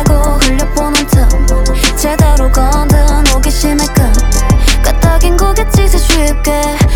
하고 흘려보는 틈 제대로 건든 호기심의 끈 까딱인 고갯짓에 쉽게